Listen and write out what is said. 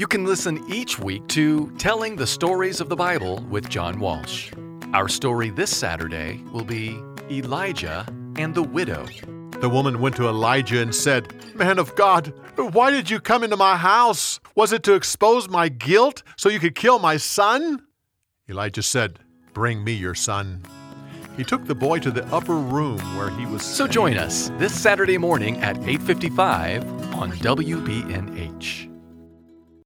You can listen each week to Telling the Stories of the Bible with John Walsh. Our story this Saturday will be Elijah and the Widow. The woman went to Elijah and said, "Man of God, why did you come into my house? Was it to expose my guilt so you could kill my son?" Elijah said, "Bring me your son." He took the boy to the upper room where he was So join us this Saturday morning at 8:55 on WBNH.